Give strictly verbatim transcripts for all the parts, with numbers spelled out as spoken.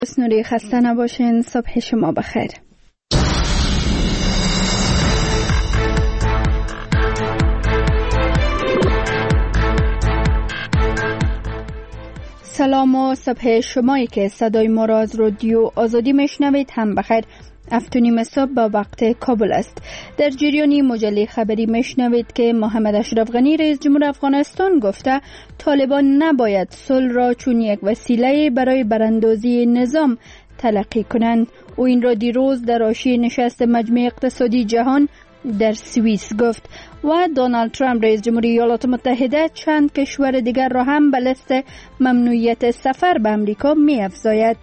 اسنوری خسته نباشین. صبح شما بخیر. سلام و صبح شمایی که صدای ما را از رادیو آزادی میشنوید هم بخیر. افتونیم صبح با وقت کابل است. در جریانی مجله خبری میشنوید که محمد اشرف غنی رئیس جمهور افغانستان گفته طالبان نباید صلح را چون یک وسیله برای براندازی نظام تلقی کنند. او این را دیروز در حاشیه نشست مجمع اقتصادی جهان در سوئیس گفت. و دونالد ترامپ رئیس جمهوری ایالات متحده چند کشور دیگر را هم به لیست ممنوعیت سفر به امریکا می افزاید.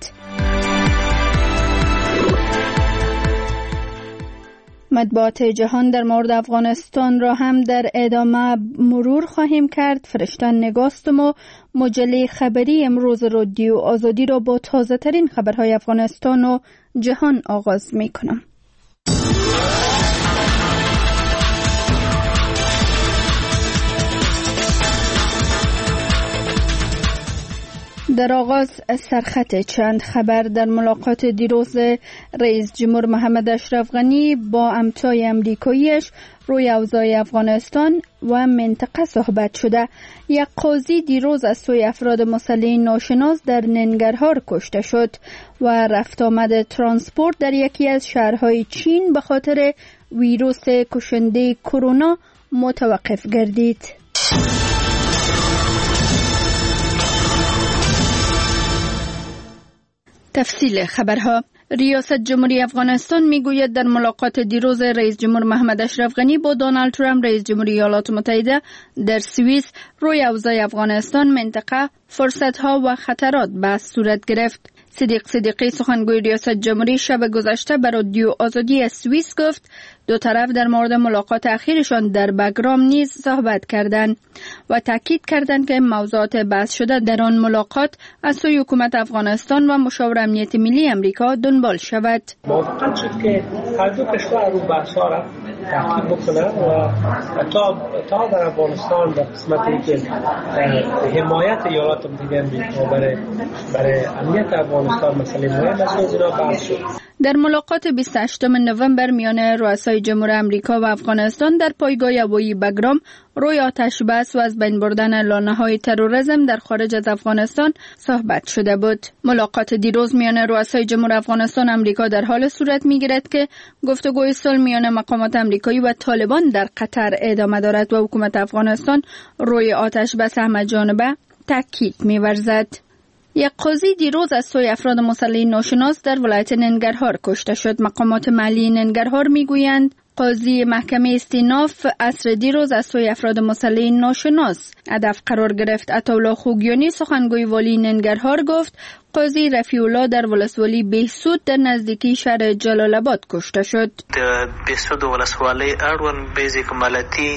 مطبوعات جهان در مورد افغانستان را هم در ادامه مرور خواهیم کرد. فرشتن نگاستم و مجله خبری امروز رادیو آزادی را با تازه ترین خبرهای افغانستان و جهان آغاز می کنم. در آغاز سرخط چند خبر. در ملاقات دیروز رئیس جمهور محمد اشرف غنی با همتای امریکاییش روی اوضاع افغانستان و منطقه صحبت شده. یک قاضی دیروز از سوی افراد مسلح ناشناس در ننگرهار کشته شد و رفت آمد ترانسپورت در یکی از شهرهای چین به خاطر ویروس کشنده کرونا متوقف گردید. تفصیل خبرها. ریاست جمهوری افغانستان میگوید در ملاقات دیروز رئیس جمهور محمد اشرف غنی با دونالد ترامپ رئیس جمهوری ایالات متحده در سوئیس روی اوضاع افغانستان، منطقه، فرصت‌ها و خطرات بحث صورت گرفت. صدیق صدیقی سخنگوی ریاست جمهوری شب گذشته به رادیو آزادی از سوئیس گفت دو طرف در مورد ملاقات اخیرشان در بگرام نیز صحبت کردند و تاکید کردند که موضوعات بحث شده در آن ملاقات از سوی حکومت افغانستان و مشاور امنیت ملی امریکا دنبال شود. موافقت شد که هر دو کشور رو بحث‌ها را تحقیق بکنه و تا تا در افغانستان در قسمتی که حمایت ایالات متحده امریکا برای برای امنیت افغانستان مسئله مهم است و اینا بحث شد. در ملاقات بیست و هشتم نوامبر میان رؤسای جمهور امریکا و افغانستان در پایگاه هوایی بگرام روی آتش بس و از بین بردن لانه‌های تروریسم در خارج از افغانستان صحبت شده بود. ملاقات دیروز میان رؤسای جمهور افغانستان و امریکا در حال صورت میگیرد که گفتگوی صلح میان مقامات امریکایی و طالبان در قطر ادامه دارد و حکومت افغانستان روی آتش بس همه‌جانبه تاکید می‌ورزد. یک قاضی دیروز از سوی افراد مسلح ناشناس در ولایت ننگرهار کشته شد. مقامات محلی ننگرهار میگویند قاضی محکمه استیناف عصر دیروز از سوی افراد مسلح ناشناس هدف قرار گرفت. عطاالله خوگیانی سخنگوی والی ننگرهار گفت قاضی رفیع الله در ولسوالی بهسود در نزدیکی شهر جلال آباد کشته شد. د بهسود ولسوالی اړوند بیزی کمالتی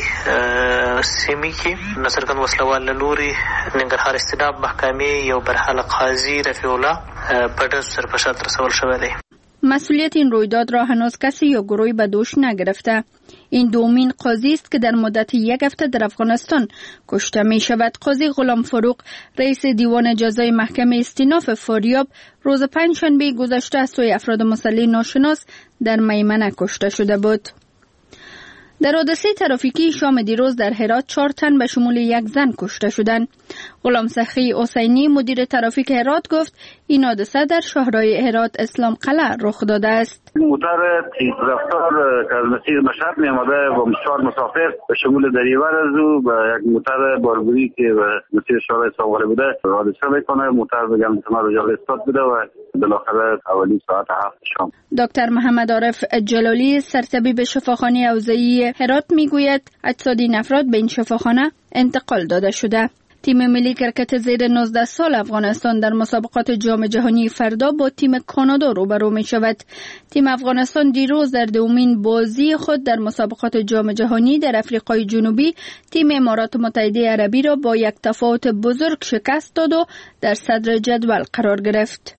سیمې کې نصرګن وسلوال لوري ننګرهار استیناف محکمې یو برحال قاضی رفیع الله په ډېر سرپرست رسول شوی دی. مسئولیت این رویداد را هنوز کسی یا گروهی به دوش نگرفته. این دومین قاضی است که در مدت یک هفته در افغانستان کشته می شود. قاضی غلام فاروق رئیس دیوان جزای محکمه استیناف فاریاب روز پنجشنبه گذشته از سوی افراد مسلح ناشناس در میمنه کشته شده بود. در حادثه ترافیکی شام دیروز در هرات چهار تن به شمول یک زن کشته شدند. غلام سخی حسینی مدیر ترافیک هرات گفت این حادثه در شهرهای هرات اسلام قلعه رخ داده است. موتر تیز رفتار که از مسیر مشهد می آمده با چهار مسافر به شمول دریور از او و یک موتر باربوری که به مسیر شهرهای ساغاله بوده حادثه میکنه. موتر به گمتمه رجال استاد بوده و بالاخره اولی ساعت هفت شام. دکتر محمد عارف جلالی سرطبیب شفاخانه اوضاعی هرات میگوید اجساد این افراد به این شفاخانه انتقال داده شده. تیم ملی کرکت زیر نوزده سال افغانستان در مسابقات جام جهانی فردا با تیم کانادا روبرو می شود. تیم افغانستان دیروز در دومین بازی خود در مسابقات جام جهانی در آفریقای جنوبی تیم امارات متحده عربی را با یک تفاوت بزرگ شکست داد و در صدر جدول قرار گرفت.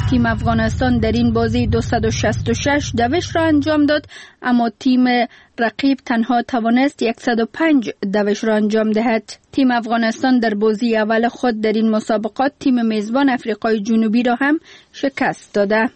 تیم افغانستان در این بازی دویست و شصت و شش دوش را انجام داد، اما تیم رقیب تنها توانست صد و پنج دوش را انجام دهد. تیم افغانستان در بازی اول خود در این مسابقات تیم میزبان آفریقای جنوبی را هم شکست داده.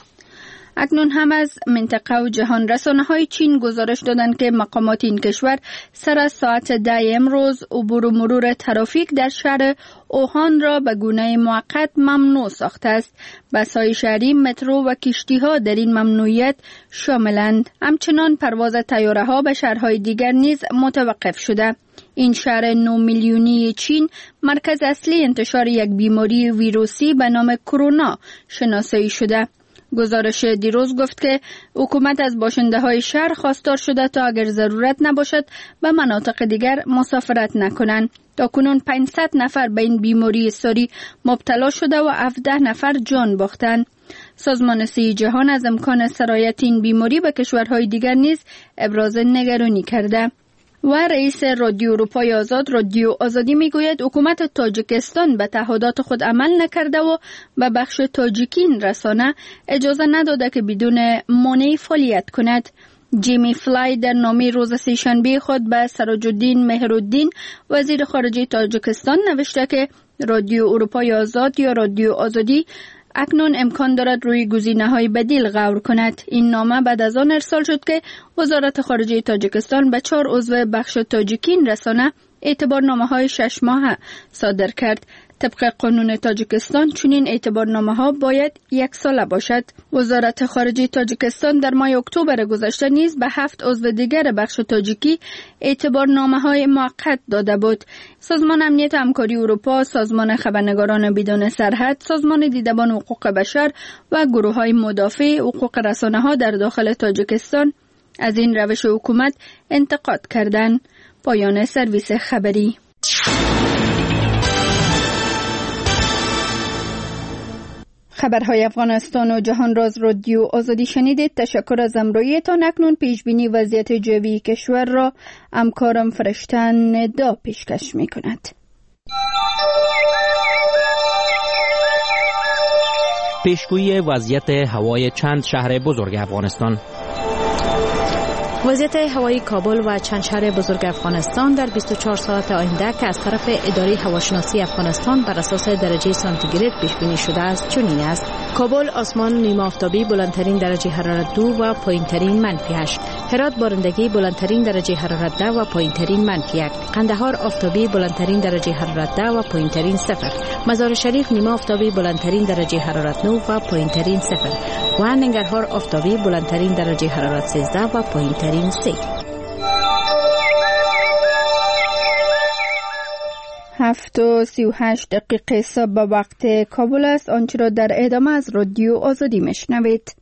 اکنون هم از منطقه و جهان رسانه‌های چین گزارش دادند که مقامات این کشور سر از ساعت ده امروز عبور و مرور ترافیک در شهر اوهان را به گونه موقت ممنوع ساخته است. بس‌های شهری، مترو و کشتی‌ها در این ممنوعیت شاملند. همچنان پرواز طیاره‌ها به شهرهای دیگر نیز متوقف شده. این شهر نه میلیونی چین مرکز اصلی انتشار یک بیماری ویروسی به نام کرونا شناسایی شده. گزارش دیروز گفت که حکومت از باشنده های شهر خواستار شده تا اگر ضرورت نباشد به مناطق دیگر مسافرت نکنند. تا کنون پانصد نفر به این بیماری ساری مبتلا شده و هفده نفر جان باختند. سازمان صحت جهان از امکان سرایت این بیماری به کشورهای دیگر نیز ابراز نگرانی کرده. و رئیس رادیو اروپای آزاد رادیو آزادی میگوید حکومت تاجیکستان به تعهدات خود عمل نکرده و به بخش تاجیکین رسانه اجازه نداده که بدون مانع فعالیت کند. جیمی فلای در نامه روز سه‌شنبه خود به سراج الدین مهرالدین وزیر خارجه تاجیکستان نوشته که رادیو اروپای آزاد یا رادیو آزادی اکنون امکان دارد روی گزینه‌های بدیل غور کند. این نامه بعد از آن ارسال شد که وزارت خارجه تاجیکستان به چهار عضو بخش تاجیکین رسانه اعتبارنامه‌های شش ماهه صادر کرد. طبق قانون تاجیکستان چنین اعتبارنامه‌ها باید یک ساله باشد. وزارت خارجه تاجیکستان در ماه اکتبر گذشته نیز به هفت عضو دیگر بخش تاجیکی اعتبارنامه‌های موقت داده بود. سازمان امنیت همکاری اروپا، سازمان خبرنگاران بدون سرحد، سازمان دیدبان حقوق بشر و گروه‌های مدافع حقوق رسانه‌ها در داخل تاجیکستان از این روش حکومت انتقاد کردند. پایان سرویس خبری. خبرهای افغانستان و جهان راز رادیو آزادی شنیدید. تشکر از همراهیتان. اکنون پیشبینی وضعیت جوی کشور را همکارم فرشتن ندا پیشکش می کند. پیشگویی وضعیت هوای چند شهر بزرگ افغانستان. وضعیت هوایی کابل و چند شهر بزرگ افغانستان در بیست و چهار ساعت آینده که از طرف اداره هواشناسی افغانستان بر اساس درجه سانتیگراد پیش بینی شده است چنین است: کابل آسمان نیمه آفتابی بلندترین درجه حرارت دو و پایینترین منفی هشت، هرات بارندگی بلندترین درجه حرارت ده و پایینترین منفی یک، قندهار آفتابی بلندترین درجه حرارت ده و پایینترین صفر، مزار شریف نیمه آفتابی بلندترین درجه حرارت نه و پایینترین صفر و ننگرهار آفتابی بلندترین درجه حرارت سیزده و پایینترین سه. هفت و سی و هشت دقیقه صبح به وقت کابل است. آنچه را در ادامه از رادیو آزادی میشنوید.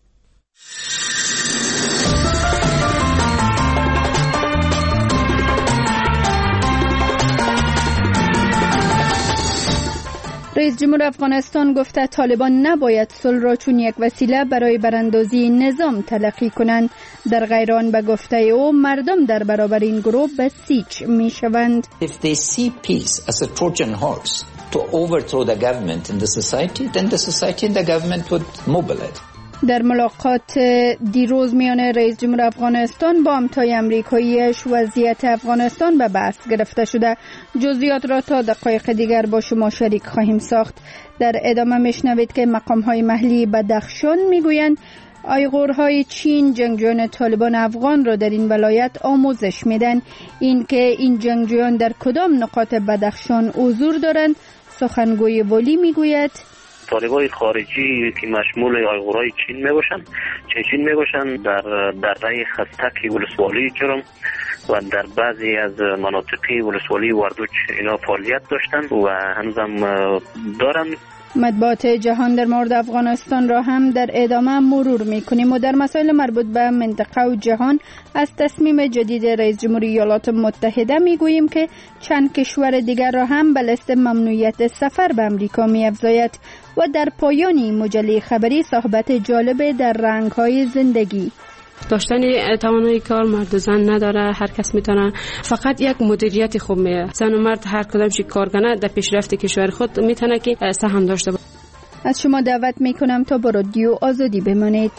رئیس جمهور افغانستان گفته طالبان نباید صلح را چون یک وسیله برای براندازی نظام تلقی کنند. در غیر آن به گفته او مردم در برابر این گروه بسیج می شوند. If they see peace as a Trojan horse to overthrow the government in the society, then the society and the government would mobilize. در ملاقات دیروز میان رئیس جمهور افغانستان با همتای امریکاییش وضعیت افغانستان به بحث گرفته شده. جزئیات را تا دقایق دیگر با شما شریک خواهیم ساخت. در ادامه میشنوید که مقام‌های محلی بدخشان میگویند آیغورهای چین جنگجویان طالبان افغان را در این ولایت آموزش میدن. این که این جنگجویان در کدام نقاط بدخشان حضور دارند سخنگوی والی میگوید طالبای خارجی که مشمول آیغورای چین میباشن چین میباشن در دره خستک ولسوالی جرم و در بعضی از مناطقی ولسوالی وردوچ اینا فعالیت داشتن و هنوزم دارن. مطبوعات جهان در مورد افغانستان را هم در ادامه مرور میکنیم و در مسائل مربوط به منطقه و جهان از تصمیم جدید رئیس جمهوری ایالات متحده میگوییم که چند کشور دیگر را هم به لیست ممنوعیت سفر به امریکا میافزاید و در پایان این مجله خبری صحبت جالب در رنگ‌های زندگی. داشتن توانایی کار مرد و زن نداره، هر کس میتونه، فقط یک مدیریت خوب میه. زن و مرد هر کدامش کار کنه در پیشرفت کشور خود میتونه که سهم داشته باشه. از شما دعوت می کنم تا با رادیو آزادی بمانید.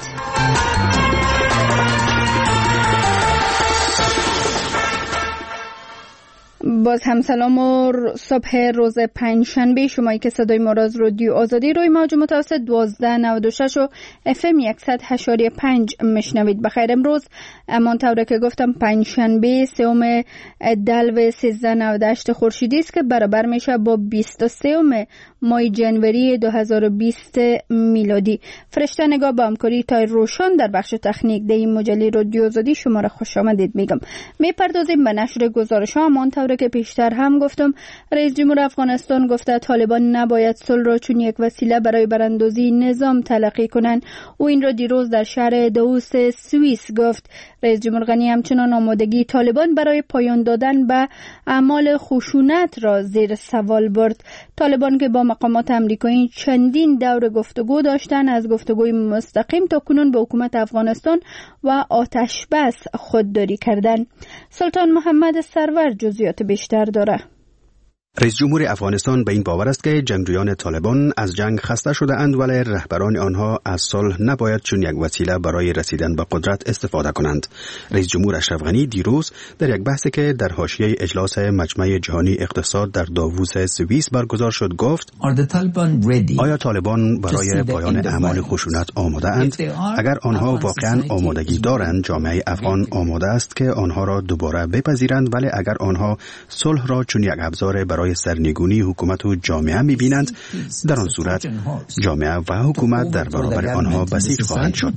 باز هم سلام و صبح روز پنجشنبه. شمایی که صدای ما را از رادیو آزادی روی موج متوسط دوازده نود و شش و اف ام صد و هشت و پنج میشنوید. بخیر امروز امان طوره که گفتم پنجشنبه سوم دلو سیزده نود و هشت خورشیدی است که برابر میشه با بیست و سه ماه جنوری دو هزار و بیست میلادی. فرشته نگاه با همکاری تای روشن در بخش تکنیک ده این مجله رادیو آزادی شما را خوش آمدید میگم. میپردازیم به نشر گزارش ها. امان طوره که پیشتر هم گفتم رئیس جمهور افغانستان گفته طالبان نباید صلح را چون یک وسیله برای براندازی نظام تلقی کنند. او این را دیروز در شهر داووس سوئیس گفت. رئیس جمهور غنی همچنان آمادگی طالبان برای پایان دادن به اعمال خشونت را زیر سوال برد. طالبان که با مقامات آمریکایی چندین دور گفتگو داشتند، از گفتگوی مستقیم تا کنون به حکومت افغانستان و آتش بس خودداری کردند. سلطان محمد سرور جزئیات بیشتر داره. رئیس جمهور افغانستان به این باور است که جنگجویان طالبان از جنگ خسته شده اند، ولی رهبران آنها از صلح نباید چون یک وسیله برای رسیدن به قدرت استفاده کنند. رئیس جمهور اشرف غنی دیروز در یک بحثی که در حاشیه اجلاس مجمع جهانی اقتصاد در داووس سوئیس برگزار شد گفت: آیا طالبان برای پایان اعمال خشونت آماده اند؟ اگر آنها واقعا آمادگی دارند، جامعه افغان آماده است که آنها را دوباره بپذیرند، ولی اگر آنها صلح را چون یک ابزار برای سرنگونی حکومت و جامعه می‌بینند، در آن صورت جامعه و حکومت در برابر آنها بسیج خواهند شد.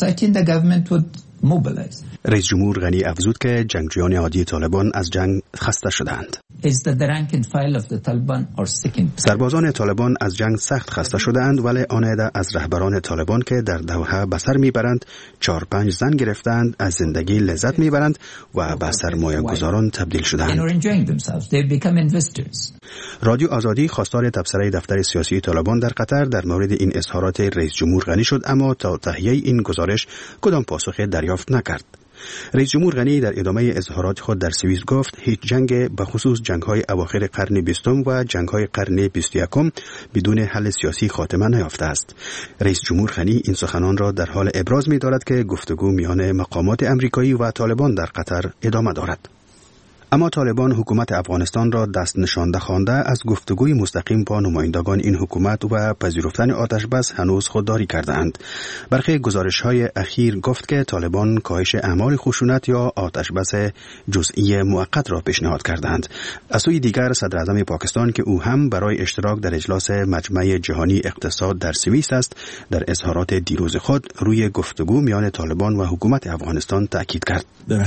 رئیس جمهور غنی افزود که جنگجویان عادی طالبان از جنگ خسته شدند. سربازان طالبان از جنگ سخت خسته شدند، ولی آن عده از رهبران طالبان که در دوحه به سر میبرند، چهار پنج زن گرفتند، از زندگی لذت میبرند و به سرمایه گذاران تبدیل شدند. رادیو آزادی خواستار تبصره دفتر سیاسی طالبان در قطر در مورد این اظهارات رئیس جمهور غنی شد، اما تا تهیه این گزارش کدام پاسخ دریافت نکرد. رئیس جمهور غنی در ادامه اظهارات خود در سوئیس گفت هیچ جنگ به خصوص جنگ‌های اواخر قرن بیستم و جنگ‌های قرن بیست و یکم بدون حل سیاسی خاتمه نیافته است. رئیس جمهور غنی این سخنان را در حال ابراز می‌دارد که گفتگو میان مقامات آمریکایی و طالبان در قطر ادامه دارد. اما طالبان حکومت افغانستان را دست نشانده خوانده از گفتگوی مستقیم با نمایندگان این حکومت و پذیرفتن آتش بس هنوز خودداری کرده‌اند. برخی گزارش‌های اخیر گفت که طالبان کاهش اعمال خشونت یا آتش بس جزئی موقت را پیشنهاد کردند. از سوی دیگر صدر اعظم پاکستان که او هم برای اشتراک در اجلاس مجمع جهانی اقتصاد در سوئیس است، در اظهارات دیروز خود روی گفتگو میان طالبان و حکومت افغانستان تاکید کرد.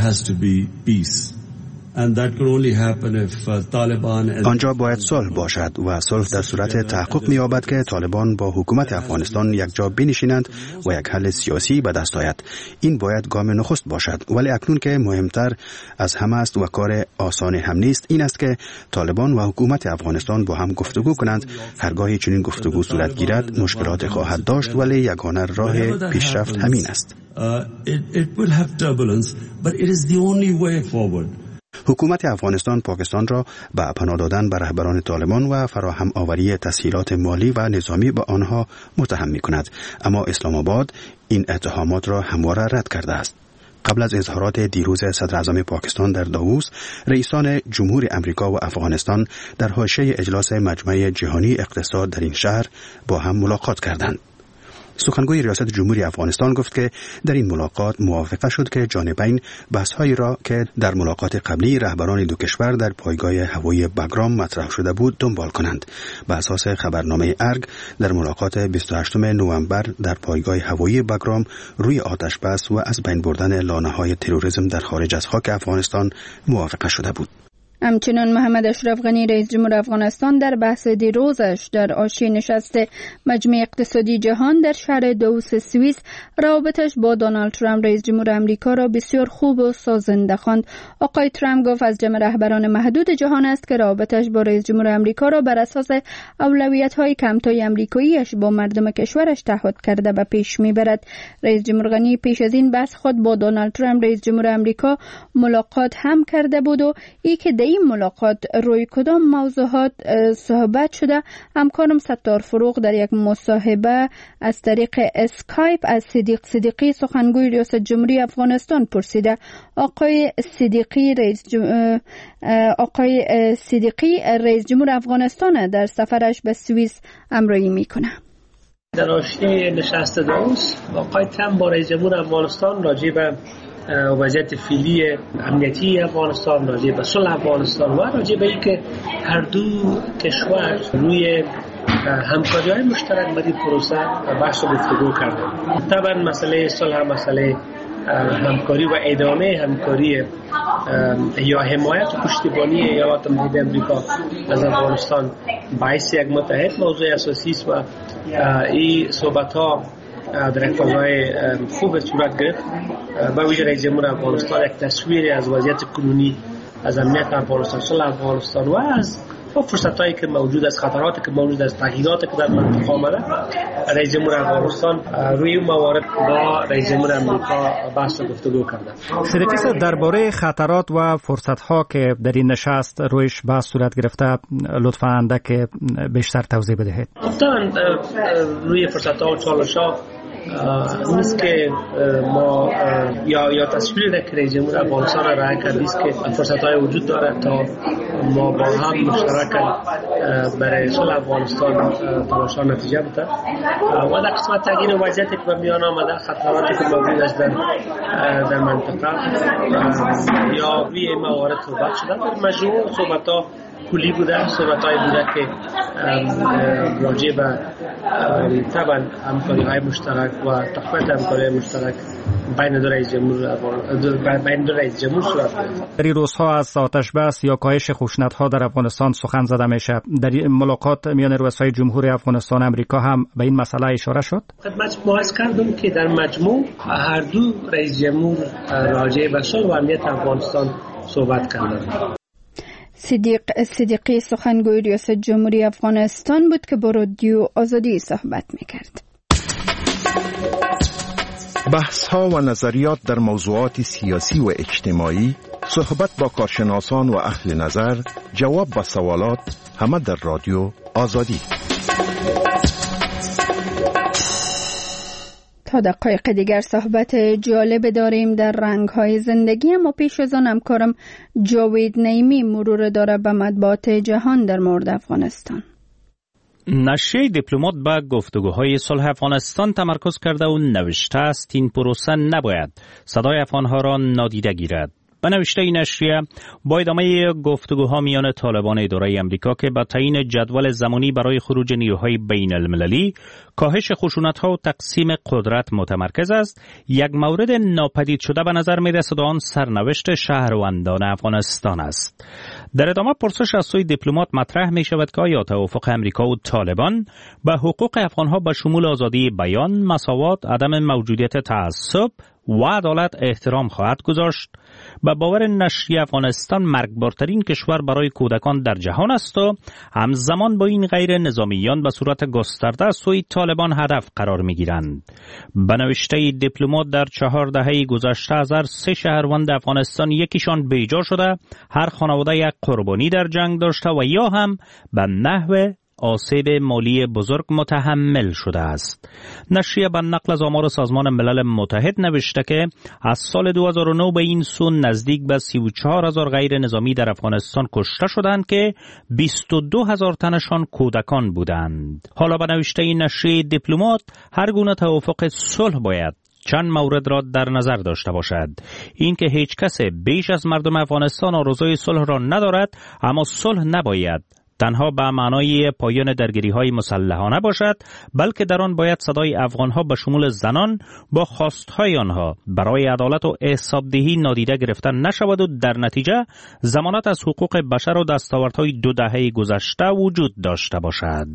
آنجا باید صلح باشد و صلح در صورت تحقق می‌یابد که طالبان با حکومت افغانستان یک جا بنشینند و یک حل سیاسی به دست آید. این باید گام نخست باشد، ولی اکنون که مهمتر از همه است و کار آسان هم نیست، این است که طالبان و حکومت افغانستان با هم گفتگو کنند. هرگاهی چنین گفتگو صورت گیرد مشکلات خواهد داشت، ولی یگانه راه پیشرفت همین است. حکومت افغانستان پاکستان را به پناه دادن به رهبران طالبان و فراهم آوری تسهیلات مالی و نظامی به آنها متهم می‌کند، اما اسلام آباد این اتهامات را همواره رد کرده است. قبل از اظهارات دیروز صدر اعظم پاکستان در داووس، رئیسان جمهور امریکا و افغانستان در حاشیه اجلاس مجمع جهانی اقتصاد در این شهر با هم ملاقات کردند. سخنگوی ریاست جمهوری افغانستان گفت که در این ملاقات موافقه شد که جانبین بحث‌هایی را که در ملاقات قبلی رهبران دو کشور در پایگاه هوایی بگرام مطرح شده بود دنبال کنند. به اساس خبرنامه ارگ، در ملاقات بیست و هشتم نوامبر در پایگاه هوایی بگرام روی آتش بس و از بین بردن لانه‌های تروریسم در خارج از خاک افغانستان موافقه شده بود. همچنین محمد اشرف غنی رئیس جمهور افغانستان در بحث دیروزش در حاشیه نشست مجمع اقتصادی جهان در شهر داووس سوئیس روابطش با دونالد ترامپ رئیس جمهور آمریکا را بسیار خوب و سازنده خواند. آقای ترامپ گفت از جمع رهبران محدود جهان است که روابطش با رئیس جمهور آمریکا را بر اساس اولویت‌های کمتای آمریکایی‌اش با مردم کشورش تعهد کرده به پیش می‌برد. رئیس جمهور غنی پیش از این بحث خود با دونالد ترامپ رئیس جمهور آمریکا ملاقات هم کرده بود و ای که این ملاقات روی کدام موضوعات صحبت شده؟ همکارم ستار فروغ در یک مصاحبه از طریق اسکایپ از صدیق صدیقی سخنگوی ریاست جمهوری افغانستان پرسیده. آقای صدیقی رئیس جم... آقای صدیقی رئیس جمهور افغانستان در سفرش به سوئیس همراهی میکنه. در آشتی نشست داووس آقای ترامپ با رئیس جمهور افغانستان راجع به وضعیت فعلی امنیتی افغانستان، راجع به صلح افغانستان و راجع به اینکه هر دو کشور روی همکاری‌های مشترک برای پروسه بحث و گفتگو کردند. طبعا مسئله صلح، مسئله همکاری و ادامه همکاری یا حمایت و پشتیبانی ایالات متحده آمریکا از افغانستان باعث یک متحد موضوع اساسی است و این صحبت‌ها در یک فضای خوب صورت گرفت. با وجود رئیس جمهور افغانستان یک تصویر از وضعیت کنونی، از امنیت افغانستان، صلح افغانستان و از فرصتایی که موجود است، خطراتی که موجود است، تغییراتی که در منطقه آمده، رئیس جمهور افغانستان روی این موارد با رئیس جمهور آمریکا بحث و گفتگو کرده. صدیقی صاحب، درباره خطرات و فرصت‌ها که در این نشست رویش بحث صورت گرفته لطفاً اندک بیشتر توضیح بدهید. طبعا روی فرصت‌ها و چالش‌ها نیست که ما یا یا تصویری را که رئیس جمهور افغانستان رای کرد است که فرصت‌های وجود دارد تا ما با هم مشترک برای صلح افغانستان تلاش نتیجه بده و در قسمت تغییر وضعیتی که به میان آمده، خطراتی که موجود است در در منطقه یا روی موارد صحبت شده. در مجموع صحبت‌ها کلی بوده، صحبت‌های بوده که راجع به طبعا همکاری‌های مشترک و تقویت همکاری‌های مشترک بین دو رئیس جمهور بین دو رئیس جمهور صورت گرفت. در این روزها از آتش بس یا کاهش خشونت‌ها در افغانستان سخن زده میشه. در ملاقات میان رؤسای جمهوری افغانستان و امریکا هم به این مسئله اشاره شد. خدمت باز کردم که در مجموع هر دو رئیس جمهور راجع به صلح و امنیت افغانستان صحبت کردند. صدیق صدیقی سخنگوی ریاست جمهوری افغانستان بود که با رادیو آزادی صحبت میکرد. بحث ها و نظریات در موضوعات سیاسی و اجتماعی، صحبت با کارشناسان و اهل نظر، جواب به سوالات، همه در رادیو آزادی. تا دقایق دیگر صحبت جالب داریم در رنگ‌های زندگی، اما پیش از آن همکارم جاوید نعیمی مرور داره به مطبوعات جهان در مورد افغانستان. نشریه دیپلمات به گفتگوهای صلح افغانستان تمرکز کرده و نوشته است این پروسه نباید صدای افغانها را نادیده گیرد. به نوشته این نشریه، با ادامه گفتگوها میان طالبان اداره آمریکا که با تعیین جدول زمانی برای خروج نیروهای بین المللی، کاهش خشونت‌ها و تقسیم قدرت متمرکز است، یک مورد ناپدید شده به نظر می‌رسد و آن سرنوشت شهروندان افغانستان است. در ادامه پرسش از سوی دیپلمات مطرح می‌شود که آیا توافق آمریکا و طالبان به حقوق افغان‌ها به شمول آزادی بیان، مساوات، عدم موجودیت تعصب و عدالت احترام خواهد گذاشت؟ به باور نشریه افغانستان مرگبارترین کشور برای کودکان در جهان است و همزمان با این غیر نظامیان به صورت گسترده از سوی طالبان هدف قرار می گیرند. به نوشته دیپلمات در چهار دهه گذشته از هر سه شهروند افغانستان یکیشان بیجا شده، هر خانواده یک قربانی در جنگ داشته و یا هم به نحو آسیب مالی بزرگ متحمل شده است. نشریه به نقل از آمار سازمان ملل متحد نوشته که از سال دو هزار و نه به این سو نزدیک به سی و چهار هزار غیر نظامی در افغانستان کشته شدند که بیست و دو هزار تنشان کودکان بودند. حالا به نوشته این نشریه دیپلمات، هر گونه توافق صلح باید چند مورد را در نظر داشته باشد. این که هیچ کس بیش از مردم افغانستان آرزوی صلح را ندارد، اما صلح نباید تنها به معنای پایان درگیری‌های مسلحانه باشد، بلکه در آن باید صدای افغان‌ها به شمول زنان با خواست‌های آنها برای عدالت و حسابدهی نادیده گرفته نشود و در نتیجه ضمانت از حقوق بشر و دستاوردهای دو دهه گذشته وجود داشته باشد.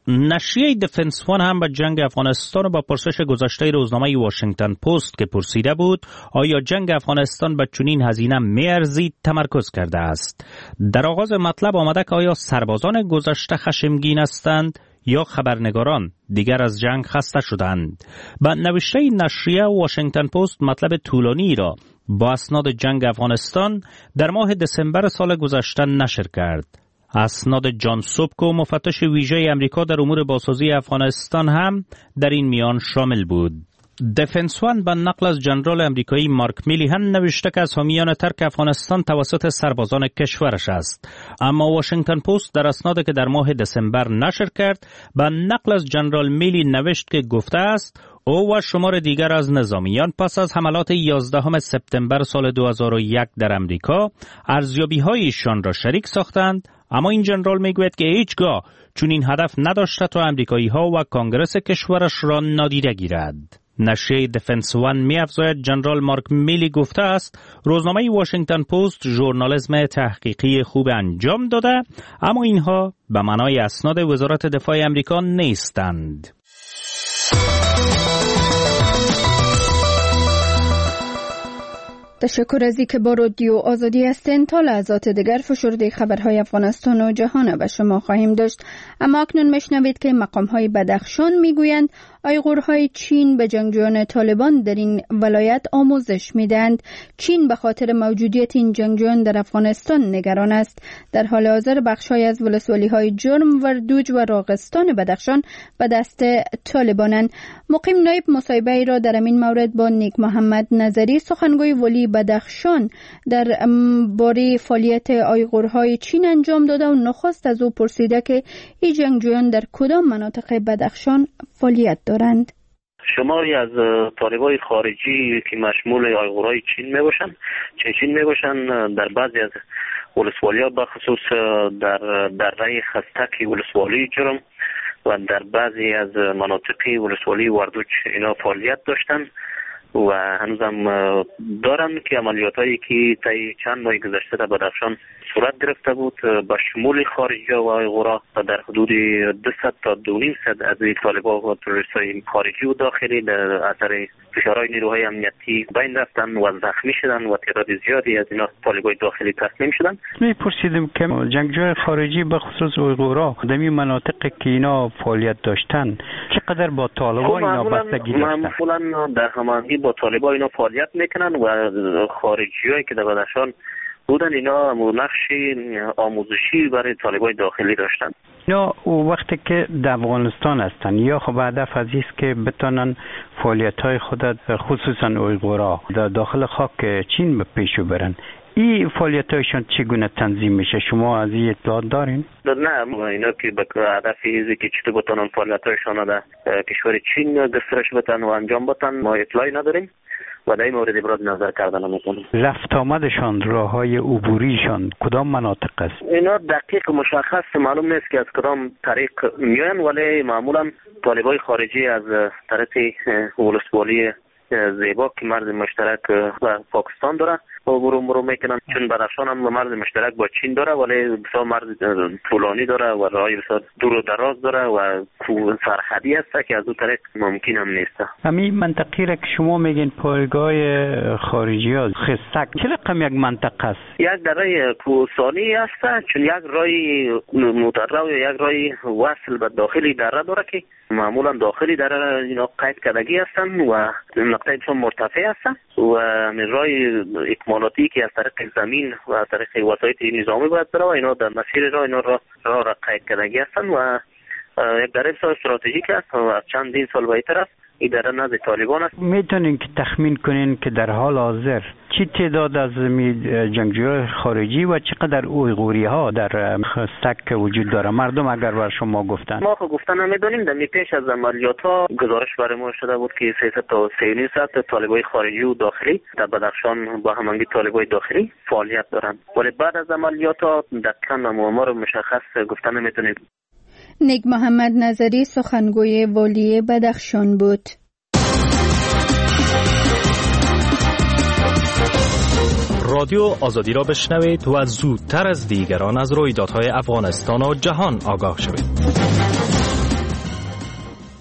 نشریه دفنس وان هم به جنگ افغانستان و با پرسش گذشته روزنامه واشنگتن پست که پرسیده بود آیا جنگ افغانستان به چنین هزینه می‌ارزید تمرکز کرده است. در آغاز مطلب آمده که آیا سربازان گذشته خشمگین هستند یا خبرنگاران دیگر از جنگ خسته شدند. با نوشته نشریه واشنگتن پست مطلب طولانی را با اسناد جنگ افغانستان در ماه دسامبر سال گذشته نشر کرد. اسناد جان سوبکو مفتش ویژه امریکا در امور بازسازی افغانستان هم در این میان شامل بود. دفنس وان با نقل از جنرال امریکایی مارک میلی هم نوشته که از حامیان ترک افغانستان توسط سربازان کشورش است. اما واشنگتن پست در اسنادی که در ماه دسامبر نشر کرد با نقل از جنرال میلی نوشت که گفته است او و شمار دیگر از نظامیان پس از حملات یازدهم سپتامبر سال دو هزار و یک در امریکا ارزیابی‌هایشان را شریک ساختند، اما این جنرال میگوید که هیچگاه چون این هدف نداشته تا امریکایی‌ها و کانگرس کشورش را نادیده گیرد. نشریه دفنس وان می افزاید جنرال مارک میلی گفته است روزنامه واشنگتن پست ژورنالیسم تحقیقی خوب انجام داده، اما اینها به معنای اسناد وزارت دفاع امریکا نیستند. تشکر از اینکه با رادیو آزادی هستین. تا لحظات دیگر فشرده خبرهای افغانستان و جهان به شما خواهیم داشت، اما اکنون میشنوید که مقامهای بدخشان میگویند آیغورهای چین به جنگجویان طالبان در این ولایت آموزش میدهند. چین به خاطر موجودیت این جنگجویان در افغانستان نگران است. در حال حاضر بخش‌های از ولسوالی‌های جرم، وردوج و راغستان بدخشان به دست طالبانند. مقیم نایب مصاحبه ای را در این مورد با نیک محمد نظری، سخنگوی ولی بدخشان، در باره فعالیت آیغورهای چین انجام داده و نخست از او پرسیده که این جنگجویان در کدام مناطق بدخشان فعالیت دارند. شماری از طالبای خارجی که مشمول آیغورهای چین می باشند، چین می باشند، در بعضی از ولسوالی‌ها بخصوص در دره خستک ولسوالی جرم و در بعضی از مناطقی ولسوالی وردوچ اینا فعالیت داشتند و هنوزم دارن که عملیاتایی که طی چند ماه گذشته در بدخشان صورت گرفته بود با شمول خارجی و آیغورا و در حدود دویست تا دو نیم صد از طالبان و تروریستای خارجی و داخلی در اثر فشارهای نیروهای امنیتی بین رفتن و زخمی شدن و تعداد زیادی از اینا طالبای داخلی تسلیم شدن. می پرسیدم که جنگجوی خارجی به خصوص آیغورا در این مناطق که اینا فعالیت داشتن چقدر با طالبان اینا بستگی داشتن؟ معمولا در هماهنگی با طالبان اینا فعالیت میکنن و خارجیایی که در بدخشان بودن اینا نقشی آموزشی برای طالبای داخلی داشتن. اینا وقتی که در افغانستان هستن یا خب هدف از است که بتونن فعالیت‌های خود خصوصا آیغورا در داخل خاک چین به پیش برن، این فعالیت‌هایشان چگونه تنظیم میشه؟ شما از این اطلاعات دارین؟ نه، اینا که به هدفی ایزی که چطور بتونن فعالیت‌هایشان در کشور چین گسترش بدن و انجام بدن ما اطلاعی نداریم و در این مورد ابراز نظر کردن نمی‌کنم. رفت آمدشان، راه‌های عبوریشان کدام مناطق است؟ اینا دقیق مشخص معلوم نیست که از کدام طریق میان، ولی معمولا طالبای خارجی از طرف ولسوالی زیبا که مرز مشترک با پاکستان داره و برو برو میکنن، چون بدخشان هم مرز مشترک با چین داره ولی بسیار مرز طولانی داره و راهی بسیار دور و دراز داره و سرحدی است که از اون طریق ممکن هم نیست. همین منطقی را که شما میگین پایگاه خارجی ها خستک چه رقم یک منطقه است؟ یک دره کوهستانی است، چون یک راهی مترا و یک راهی وصل به داخلی دره داره که معمولا داخلی دره اینا قید کردگی هستن و نقطه چون مرتفع هستن و راه اکمالاتی که از طریق زمین و از طریق وسایط نظامی باید بره و اینا در مسیر راه اینا را راه را قید کردگی هستن و یک دره بسیار استراتژیک است و از چندین سال بهتر است. این دره نزد طالبان است. میتونین که تخمین کنین که در حال حاضر چی تعداد از جنگجوی خارجی و چقدر اویغوری ها در خستک وجود داره؟ مردم اگر بر شما گفتن؟ ما خب گفتن نمیدونیم. در پیش از عملیات ها گزارش برای ما شده بود که سیصد تا سیصد طالبای خارجی و داخلی در بدخشان با همانگی طالبای داخلی فعالیت دارند، ولی بعد از عملیات ها دقیقاً آمار مشخص گفتن نمیتونیم. نیک محمد نظری، سخنگوی ولی بدخشان بود. رادیو آزادی را بشنوید و زودتر از دیگران از رویدادهای افغانستان و جهان آگاه شوید.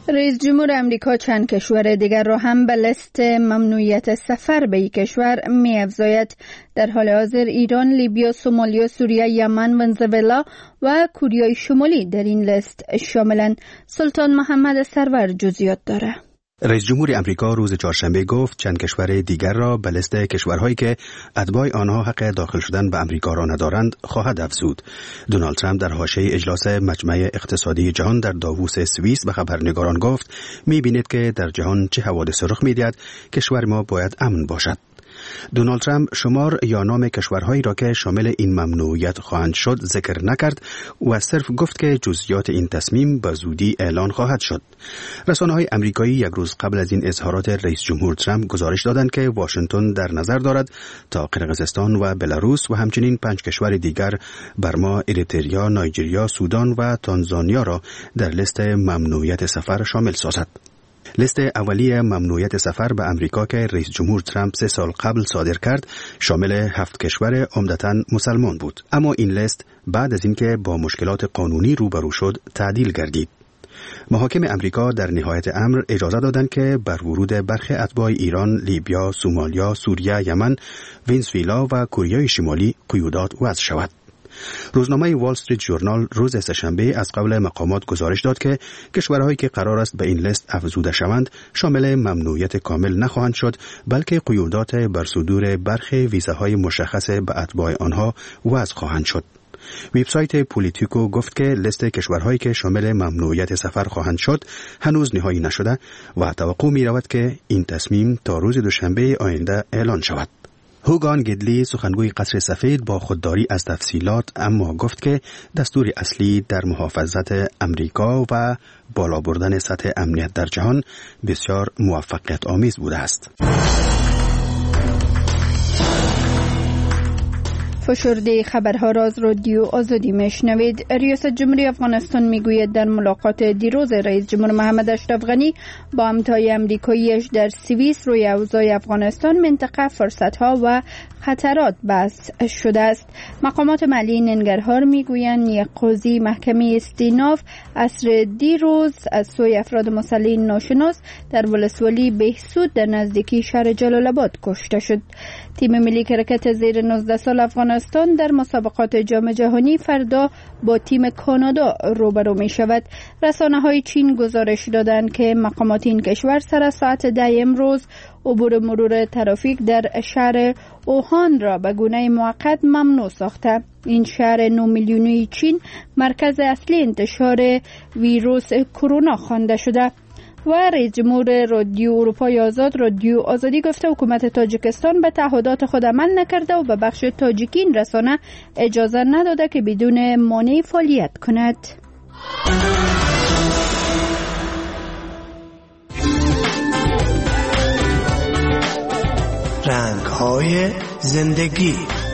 رئیس جمهور امریکا چند کشور دیگر را هم به لیست ممنوعیت سفر به این کشور می افزاید. در حال حاضر ایران، لیبیا، سومالیا، سوریه، یمن، ونزوئلا و کوریای شمالی در این لیست شاملند. سلطان محمد سرور جزئیات داره. رئیس جمهور امریکا روز چهارشنبه گفت چند کشور دیگر را به لیست کشورهایی که اتباع آنها حق داخل شدن به امریکا را ندارند خواهد افزود. دونالد ترامپ در حاشیه اجلاس مجمع اقتصادی جهان در داووس سوئیس به خبرنگاران گفت می‌بینید که در جهان چه حوادث رخ می‌دهد، کشور ما باید امن باشد. دونالد ترامپ شمار یا نام کشورهایی را که شامل این ممنوعیت خواهند شد ذکر نکرد و صرف گفت که جزئیات این تصمیم به زودی اعلان خواهد شد. رسانه‌های آمریکایی یک روز قبل از این اظهارات رئیس جمهور ترامپ گزارش دادند که واشنگتن در نظر دارد تا قرقیزستان و بلاروس و همچنین پنج کشور دیگر برما، اریتریا، نایجریا، سودان و تانزانیا را در لیست ممنوعیت سفر شامل سازد. لیست اولیه ممنوعیت سفر به امریکا که رئیس جمهور ترامپ سه سال قبل صادر کرد شامل هفت کشور عمدتاً مسلمان بود، اما این لیست بعد از اینکه با مشکلات قانونی روبرو شد تعدیل گردید. محاکم امریکا در نهایت امر اجازه دادند که بر ورود برخی اتباع ایران، لیبیا، سومالیا، سوریه، یمن، ونزوئلا و کوریای شمالی قیودات وضع شود. روزنامه وال استریت ژورنال روز سه‌شنبه از قبل مقامات گزارش داد که کشورهایی که قرار است به این لیست افزوده شوند شامل ممنوعیت کامل نخواهند شد، بلکه قیودات بر صدور برخی ویزاهای مشخص به اتباع آنها وضع خواهند شد. وبسایت پولیتیکو گفت که لیست کشورهایی که شامل ممنوعیت سفر خواهند شد هنوز نهایی نشده و توقع می رود که این تصمیم تا روز دوشنبه آینده اعلان شود. هوگان گیدلی سخنگوی قصر سفید با خودداری از تفصیلات اما گفت که دستور اصلی در محافظت امریکا و بالا بردن سطح امنیت در جهان بسیار موفقیت آمیز بوده است. فشرده خبرها را از رادیو آزادی میشنوید. ریاست جمهوری افغانستان میگوید در ملاقات دیروز رئیس جمهور محمد اشرف غنی با همتای امریکاییش در سوئیس روی اوضاع افغانستان، منطقه، فرصتها و خطرات بحث شده است. مقامات محلی ننگرهار میگویند یک قاضی محکمه استیناف عصر دیروز از سوی افراد مسلح ناشناس در ولسوالی بهسود در نزدیکی شهر جلال آباد کشته شد. تیم ملی کرکت زیر نوزده سال افغانستان در مسابقات جام جهانی فردا با تیم کانادا روبرو می شود. رسانه های چین گزارش دادند که مقامات این کشور سر از ساعت ده امروز عبور مرور ترافیک در شهر اوهان را به گونه موقت ممنوع ساخته. این شهر نه میلیونی چین مرکز اصلی انتشار ویروس کرونا خوانده شده. و رئیس جمهور رادیو اروپای آزاد رادیو آزادی گفته حکومت تاجیکستان به تعهدات خود عمل نکرده و به بخش تاجیکی این رسانه اجازه نداده که بدون مانع فعالیت کند. رنگ‌های زندگی.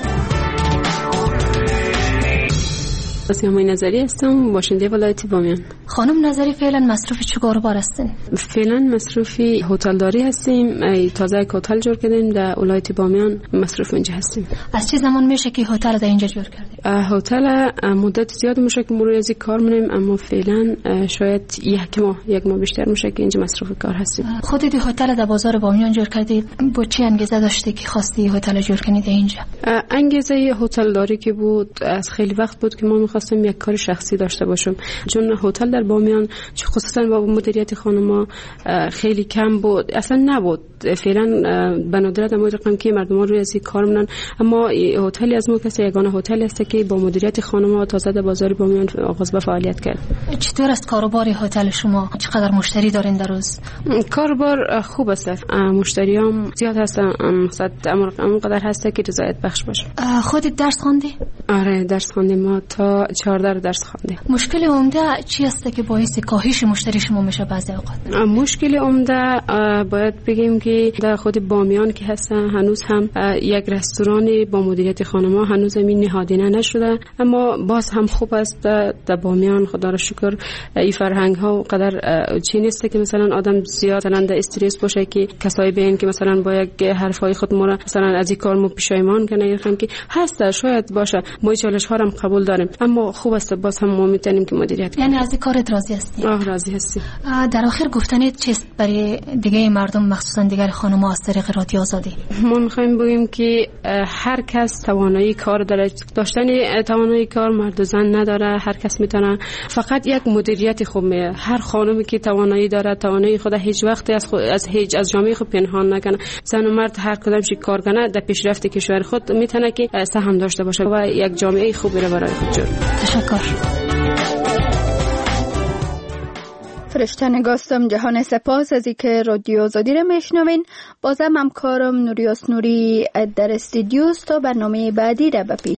سیامای نظری هستم، باشنده ولایت بامیان. خانم نظری فعلا مصروف چه کاروبار هستین؟ فعلا مصروفی هتلداری هستیم. تازه یک هتل جور کردیم در ولایت بامیان، مصروف اینجا هستیم. از چه زمان میشه که هتل در اینجا جور کردیم؟ هتل مدت زیاد میشه که مرور از کار می‌کنیم، اما فعلا شاید یک ماه یک ماه بیشتر میشه که اینجا مصروف کار هستیم. خودت هتل در بازار بامیان جور کردی، با چه انگیزه داشتی که خواستی هتل جور کنی در اینجا؟ انگیزه هتلداری که بود از خیلی وقت بود که ما می‌خواستیم یک کار شخصی داشته باشم، چون هتل در بامیان چه خصوصا با مدیریت خانما خیلی کم بود، اصلا نبود. فعلا به ندرت ما رقم که مردم روی از کار منن، اما هتلی از ما کسی یگانه هتلی است که با مدیریت خانما تازه در بازار بامیان آغاز به فعالیت کرد. چطور است کاروبار هتل شما؟ چقدر مشتری دارین در روز؟ کاروبار خوب است، مشتریام زیاد هستن، مقصد اون قدر هست که رضایت بخش باشه. خودت درس خواندی؟ آره درس خواندیم، ما تا چهارده درس خواندیم. مشکل عمده چی است که باعث کاهش مشتری شما میشه بعضی اوقات؟ مشکل عمده باید بگیم که در خود بامیان که هستن هنوز هم یک رستوران با مدیریت خانما هنوز این نهادینه نشده، اما باز هم خوب است در بامیان خدا را شکر این فرهنگ ها قدر چی نیست که مثلا آدم زیاد مثلا استرس باشه که کسایی بین که مثلا با یک حرفای خود ما مثلا از این کار مو پشیمان کنه، یا که هست شاید باشه ما چالش ها هم قبول داریم، اما خوب است باز هم ما میتونیم که مدیریت کنیم. یعنی از این کارت راضی هستی؟ آه راضی هستیم. در آخر گفتنید چیست برای دیگه مردم مخصوصا دیگر خانم‌ها از طریق رادیو آزادی؟ ما میخوایم بگیم که هر کس توانایی کار داره، داشتن توانایی کار مرد و زن نداره، هر کس میتونه، فقط یک مدیریت خوب میه. هر خانمی که توانایی داره، توانایی خود هیچ وقت از خود از هیچ از جامعه خود پنهان نکنه. زن و مرد هر کدامش کار کنه در پیشرفت کشور خود میتونه که سهم داشته باشه و یک جامعه خوبی رو برای خود جور. تشکر. فرشته نگاستم جهان سپاس از اینکه رادیو آزادی رو میشنوین. بازم همکارم نوریاس نوری در استودیوست تا برنامه بعدی را بپیش.